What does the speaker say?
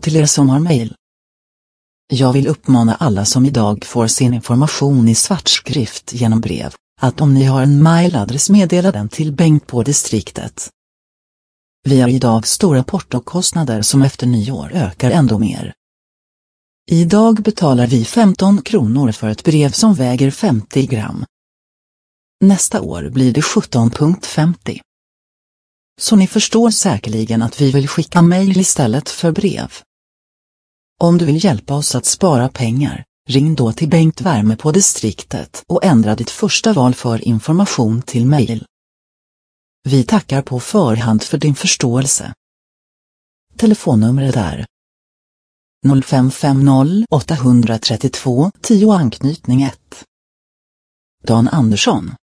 Till er som har mejl. Jag vill uppmana alla som idag får sin information i svartskrift genom brev, att om ni har en mejladress meddela den till Bengt på distriktet. Vi har idag stora portokostnader som efter nyår ökar ändå mer. Idag betalar vi 15 kronor för ett brev som väger 50 gram. Nästa år blir det 17,50. Så ni förstår säkerligen att vi vill skicka mejl istället för brev. Om du vill hjälpa oss att spara pengar, ring då till Bengt Värme på distriktet och ändra ditt första val för information till mejl. Vi tackar på förhand för din förståelse. Telefonnumret är 0550 832 10 anknytning 1. Dan Andersson.